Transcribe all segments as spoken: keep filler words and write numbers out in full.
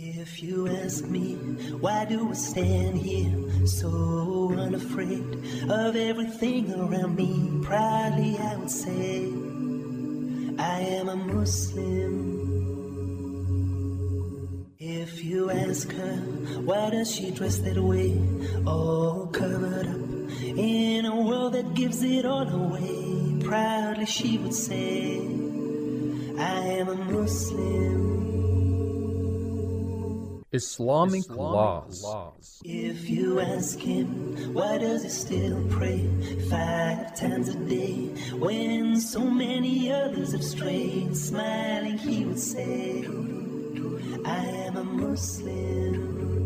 If you ask me, why do I stand here so unafraid of everything around me? Proudly I would say, I am a Muslim. If you ask her, why does she dress that way, all covered up in a world that gives it all away? Proudly she would say, I am a Muslim. Islamic, Islamic laws. laws. If you ask him, why does he still pray five times a day when so many others have strayed? Smiling he would say, I am a Muslim.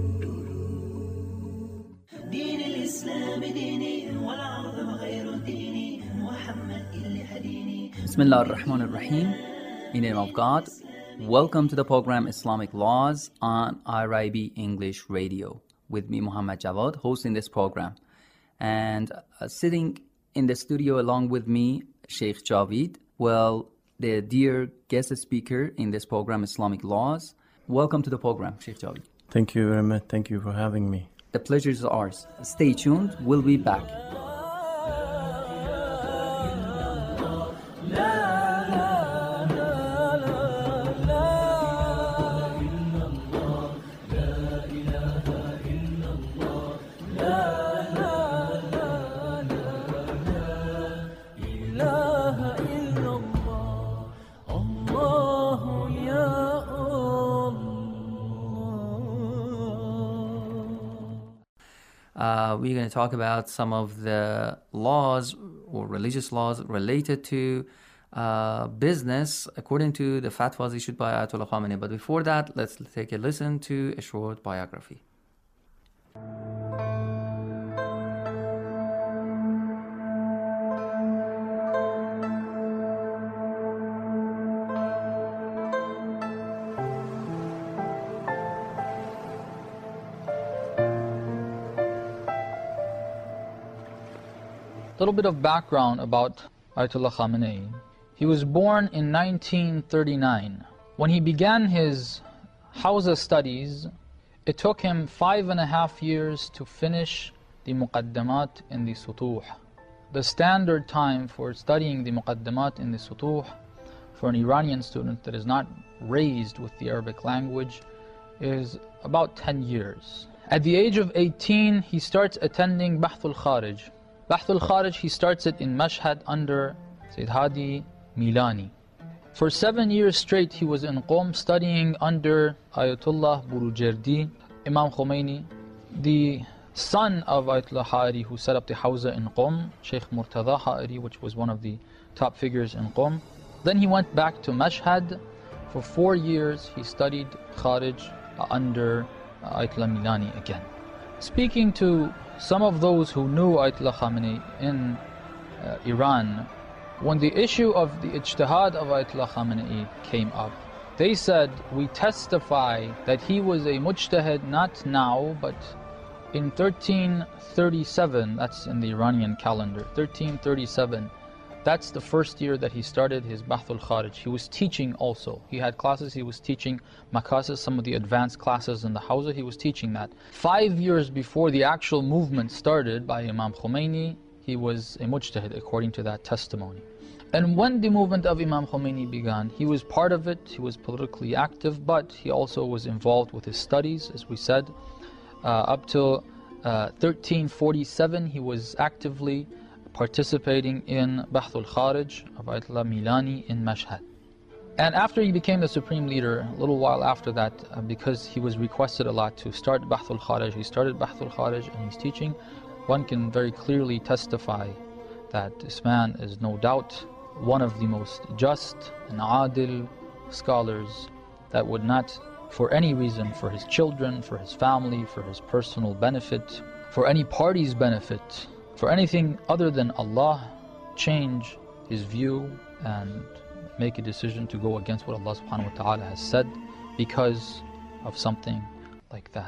دين الإسلام ديني والعظم غير ديني محمد اللي هديني. Bismillah ar-Rahman ar-Rahim. In the name of God. Welcome to the program Islamic Laws on I R I B English Radio with me, Muhammad Jawad, hosting this program. And uh, sitting in the studio along with me, Sheikh Javid, well, the dear guest speaker in this program, Islamic Laws. Welcome to the program, Sheikh Javid. Thank you very much. Thank you for having me. The pleasure is ours. Stay tuned. We'll be back. Uh, we're going to talk about some of the laws or religious laws related to uh, business according to the fatwas issued by Ayatollah Khamenei. But before that, let's take a listen to a short biography. A little bit of background about Ayatollah Khamenei. He was born in nineteen thirty-nine. When he began his Hawza studies, it took him five and a half years to finish the Muqaddamat in the Sutuh. The standard time for studying the Muqaddamat in the Sutuh for an Iranian student that is not raised with the Arabic language is about ten years. At the age of eighteen, he starts attending Bahthul Kharij. Bahthul Kharij, he starts it in Mashhad under Sayyid Hadi Milani. For seven years straight, he was in Qom studying under Ayatollah Burujerdi, Imam Khomeini, the son of Ayatollah Ha'ari who set up the Hawza in Qom, Sheikh Murtada Ha'ari, which was one of the top figures in Qom. Then he went back to Mashhad. For four years, he studied Kharij under Ayatollah Milani again. Speaking to some of those who knew Ayatollah Khamenei in uh, Iran, when the issue of the ijtihad of Ayatollah Khamenei came up, they said, we testify that he was a mujtahid not now, but in thirteen thirty-seven, that's in the Iranian calendar, thirteen thirty-seven, that's the first year that he started his Bahthul Kharij. He was teaching also. He had classes, he was teaching Makasis, some of the advanced classes in the Hawza, he was teaching that. Five years before the actual movement started by Imam Khomeini, he was a mujtahid according to that testimony. And when the movement of Imam Khomeini began, he was part of it, he was politically active, but he also was involved with his studies, as we said. Uh, up till uh, thirteen forty-seven, he was actively participating in Bahthul Kharij of Ayatollah Milani in Mashhad. And after he became the supreme leader, a little while after that, uh, because he was requested a lot to start Bahthul Kharij, he started Bahthul Kharij and he's teaching. One can very clearly testify that this man is no doubt one of the most just and adil scholars that would not, for any reason, for his children, for his family, for his personal benefit, for any party's benefit, for anything other than Allah, change his view and make a decision to go against what Allah subhanahu wa ta'ala has said because of something like that.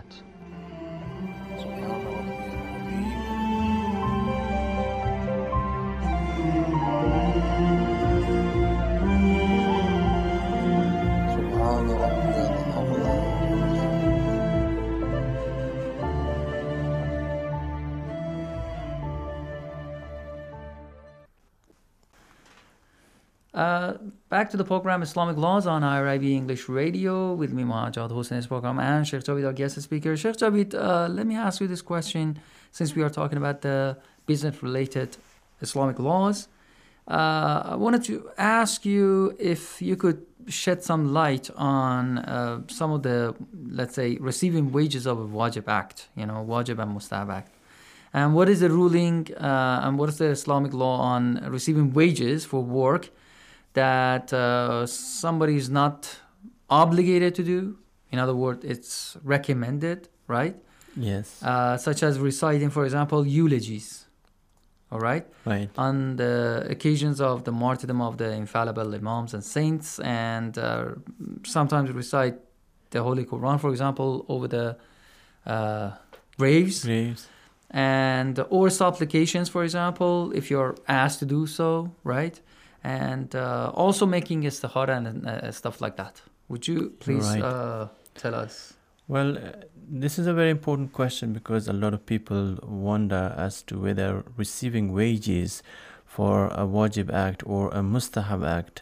Uh, back to the program Islamic Laws on I R I B English Radio with me, Muhammad Jawad, hosting this program, and Sheikh Javid, our guest speaker. Sheikh Javid, uh, let me ask you this question, since we are talking about the business-related Islamic laws. Uh, I wanted to ask you if you could shed some light on uh, some of the, let's say, receiving wages of a Wajib Act, you know, Wajib and Mustahab Act. And what is the ruling uh, and what is the Islamic law on receiving wages for work that uh, somebody is not obligated to do? In other words, it's recommended, right? Yes. Uh, such as reciting, for example, eulogies, all right? Right. On the occasions of the martyrdom of the infallible imams and saints, and uh, sometimes recite the Holy Quran, for example, over the uh, graves. Graves. And or supplications, for example, if you're asked to do so, right? And uh, also making istikhara and uh, stuff like that. Would you please Right. uh, tell us? Well, uh, this is a very important question because a lot of people wonder as to whether receiving wages for a Wajib Act or a Mustahab Act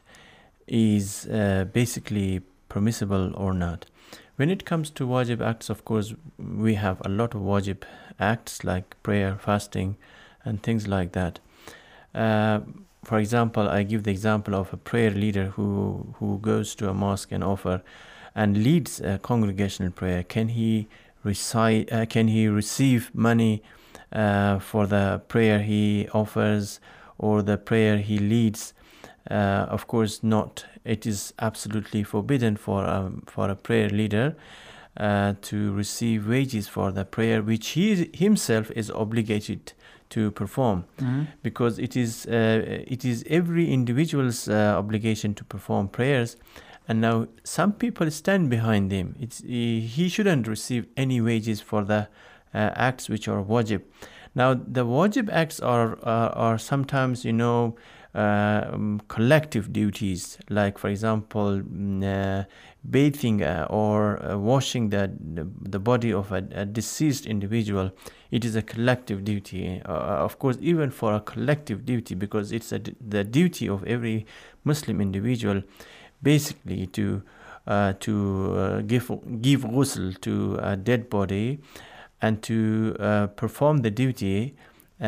is uh, basically permissible or not. When it comes to Wajib Acts, of course, we have a lot of Wajib Acts like prayer, fasting, and things like that. Uh, for example, I give the example of a prayer leader who, who goes to a mosque and offer and leads a congregational prayer. Can he recite? Uh, can he receive money uh, for the prayer he offers or the prayer he leads? Uh, of course not. It is absolutely forbidden for a, for a prayer leader uh, to receive wages for the prayer which he himself is obligated to perform, Mm-hmm. because it is uh, it is every individual's uh, obligation to perform prayers. And now some people stand behind him. It's he, he shouldn't receive any wages for the uh, acts which are wajib. Now the wajib acts are are, are sometimes, you know, uh, um, collective duties, like for example mm, uh, bathing uh, or uh, washing the, the the body of a, a deceased individual. It is a collective duty, uh, of course, even for a collective duty, because it's a, the duty of every Muslim individual, basically to uh, to uh, give give ghusl to a dead body and to uh, perform the duty.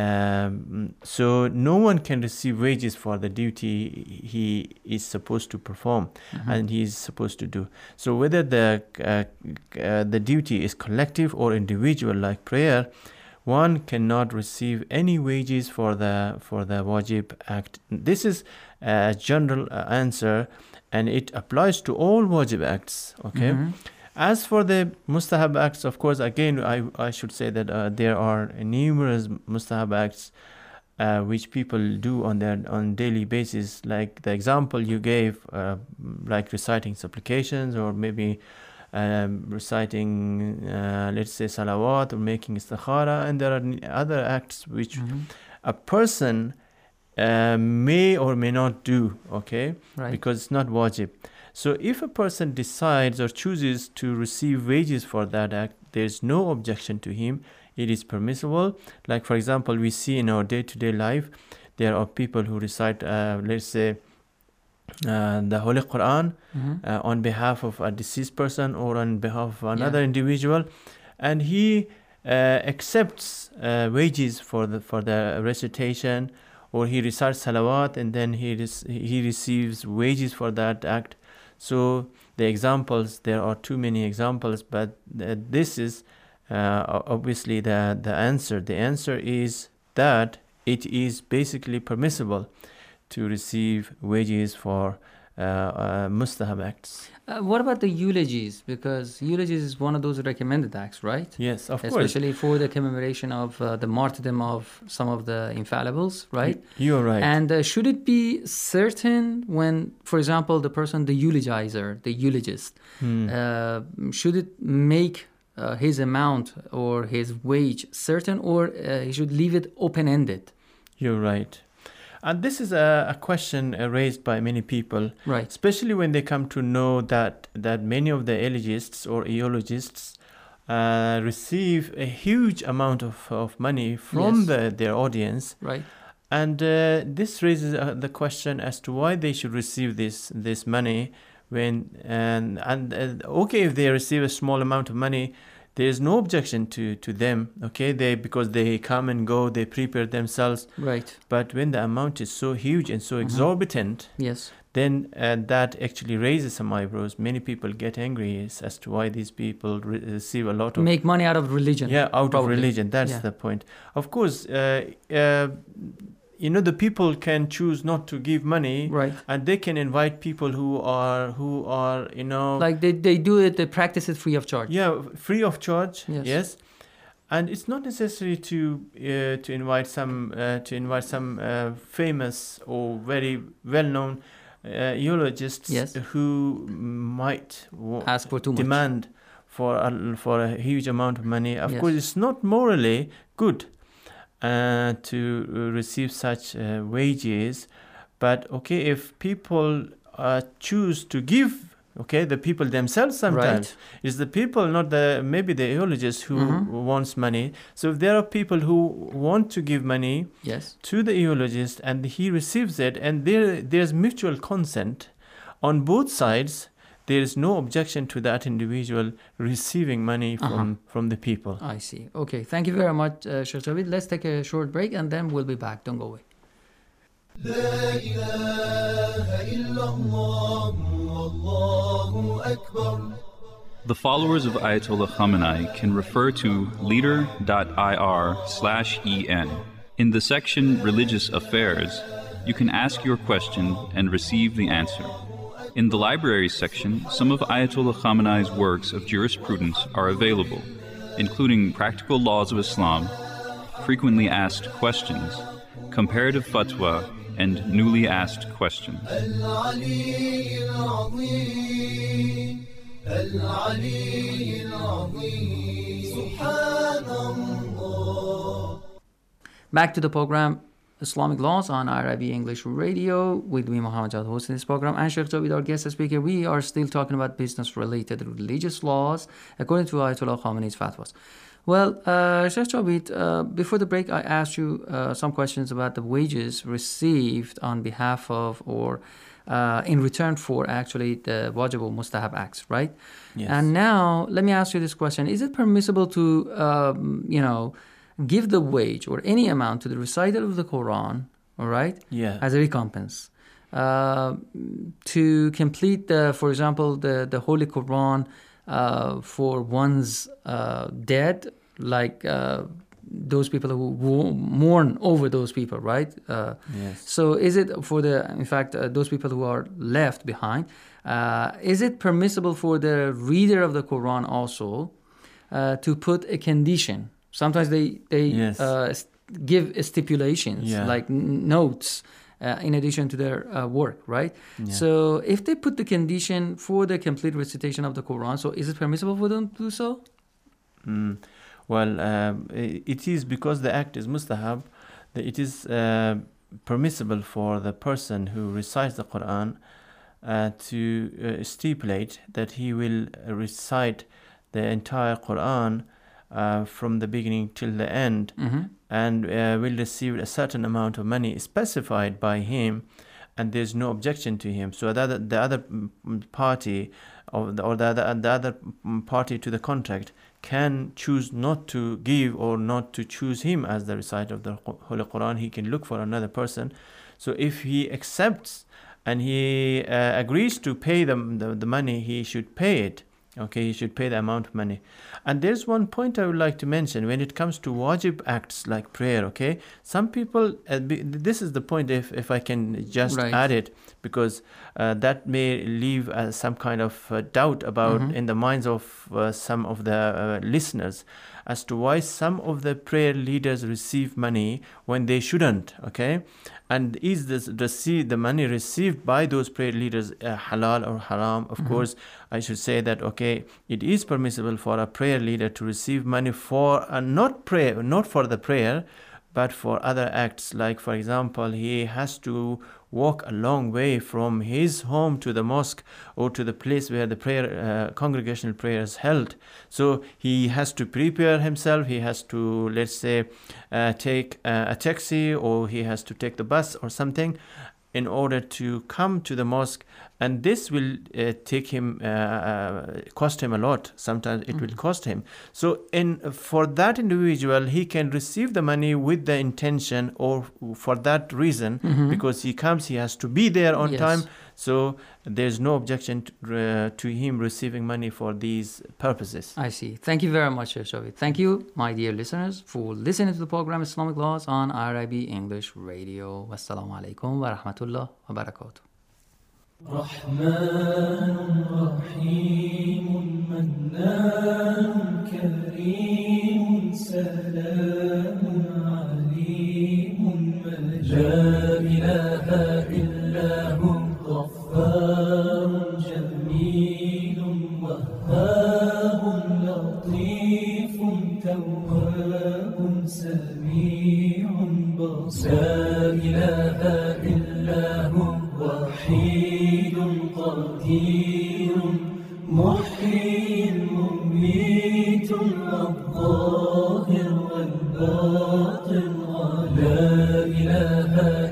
Um, so no one can receive wages for the duty he is supposed to perform, mm-hmm. and he is supposed to do. So whether the uh, uh, the duty is collective or individual, like prayer, one cannot receive any wages for the for the wajib act. This is a general uh, answer, and it applies to all wajib acts. Okay. Mm-hmm. As for the mustahab acts, of course, again, I, I should say that uh, there are numerous mustahab acts uh, which people do on their on daily basis, like the example you gave, uh, like reciting supplications, or maybe um, reciting, uh, let's say, salawat, or making istikhara, and there are other acts which mm-hmm. a person uh, may or may not do, okay, right. because it's not wajib. So if a person decides or chooses to receive wages for that act, there is no objection to him. It is permissible. Like, for example, we see in our day-to-day life, there are people who recite, uh, let's say, uh, the Holy Quran mm-hmm. uh, on behalf of a deceased person or on behalf of another yeah. individual, and he uh, accepts uh, wages for the for the recitation, or he recites salawat and then he res- he receives wages for that act. So the examples, there are too many examples, but uh, this is uh, obviously the, the answer. The answer is that it is basically permissible to receive wages for uh, uh, mustahab acts. Uh, what about the eulogies? Because eulogies is one of those recommended acts, right? Yes, of Especially course. Especially for the commemoration of uh, the martyrdom of some of the infallibles, right? You're right. And uh, should it be certain when, for example, the person, the eulogizer, the eulogist, hmm. uh, should it make uh, his amount or his wage certain, or uh, he should leave it open-ended? You're right. And this is a, a question uh, raised by many people, right? Especially when they come to know that, that many of the elegists or eulogists uh, receive a huge amount of, of money from yes. the, their audience, right? And uh, this raises uh, the question as to why they should receive this this money when and and uh, okay, if they receive a small amount of money, there is no objection to to them, okay, they because they come and go, they prepare themselves. Right. But when the amount is so huge and so Mhm. exorbitant, Yes. then uh, that actually raises some eyebrows. Many people get angry as, as to why these people re- receive a lot of Make money out of religion. yeah out probably. of religion. That's Yeah. the point. Of course, uh, uh, you know, the people can choose not to give money, Right. and they can invite people who are who are you know Like they, they do it, they practice it free of charge. yeah free of charge. Yes. Yes. And it's not necessary to uh, to invite some uh, to invite some uh, famous or very well known uh, eulogists Yes. who might w- Ask for too much. demand for a, for a huge amount of money. Of Yes. course, it's not morally good uh, to uh, receive such uh, wages, but okay, if people uh, choose to give, okay, the people themselves sometimes. Right. It's the people, not the maybe the eulogists who Mhm. wants money. So if there are people who want to give money Yes. to the eulogist and he receives it, and there there's mutual consent on both sides, there is no objection to that individual receiving money from Uh-huh. from the people. I see. Okay. Thank you very much, uh, Sheikh Javid. Let's take a short break and then we'll be back. Don't go away. The followers of Ayatollah Khamenei can refer to leader.ir slash en. In the section Religious Affairs, you can ask your question and receive the answer. In the Libraries section, some of Ayatollah Khamenei's works of jurisprudence are available, including Practical Laws of Islam, Frequently Asked Questions, Comparative Fatwa, and Newly Asked Questions. Back to the program Islamic Laws on I R I B English Radio with me, Muhammad Jawad, hosting this program, and Sheikh Javid, our guest speaker. We are still talking about business-related religious laws according to Ayatollah Khamenei's fatwas. Well, uh, Sheikh Javid, uh, before the break, I asked you uh, some questions about the wages received on behalf of or uh, in return for actually the Wajib or Mustahab acts, right? Yes. And now, let me ask you this question. Is it permissible to, um, you know, give the wage or any amount to the recital of the Quran, all right, Yeah. as a recompense, uh, to complete the, for example, the, the Holy Quran uh, for one's uh, dead, like uh, those people who wo- mourn over those people, right? Uh, Yes. so is it for the, in fact, uh, those people who are left behind, uh, is it permissible for the reader of the Quran also uh, to put a condition? Sometimes they, they Yes. uh, st- give stipulations, Yeah. like n- notes, uh, in addition to their uh, work, right? Yeah. So if they put the condition for the complete recitation of the Quran, so is it permissible for them to do so? Mm. Well, um, i- it is because the act is mustahab, that it is uh, permissible for the person who recites the Quran uh, to uh, stipulate that he will recite the entire Quran uh, from the beginning till the end, Mm-hmm. and uh, will receive a certain amount of money specified by him, and there's no objection to him. So the other, the other mm, party or the, or the other, the other mm, party to the contract can choose not to give or not to choose him as the reciter of the Holy Quran. He can look for another person. So if he accepts and he uh, agrees to pay them the, the money, he should pay it. Okay, he should pay the amount of money. And there's one point I would like to mention when it comes to wajib acts like prayer, okay? Some people, uh, be, this is the point, if, if I can just Right. add it, because uh, that may leave uh, some kind of uh, doubt about Mhm. in the minds of uh, some of the uh, listeners as to why some of the prayer leaders receive money when they shouldn't, okay? And is this the see the money received by those prayer leaders uh, halal or haram? Of Mhm. course, I should say that okay, it is permissible for a prayer leader to receive money for uh, not prayer, not for the prayer, but for other acts. Like for example, he has to walk a long way from his home to the mosque or to the place where the prayer uh, congregational prayer is held. So he has to prepare himself. He has to, let's say, uh, take uh, a taxi, or he has to take the bus or something in order to come to the mosque, and this will uh, take him, uh, uh, cost him a lot. Sometimes it mm-hmm. will cost him. So in for that individual, he can receive the money with the intention, or for that reason, mm-hmm. because he comes, he has to be there on yes. time. So there's no objection to, uh, to him receiving money for these purposes. I see. Thank you very much, Shavit. Thank you, my dear listeners, for listening to the program Islamic Laws on I R I B English Radio. Wassalamu alaikum wa rahmatullah wa barakatuh. رحمن رحيم منان كريم سلام عليم لا إله إلا هو غفار جميل وهاب لطيف تواب سميع بصير لا إله إلا هو وحيد قدير محيي مميت الظاهر والباطن لا إله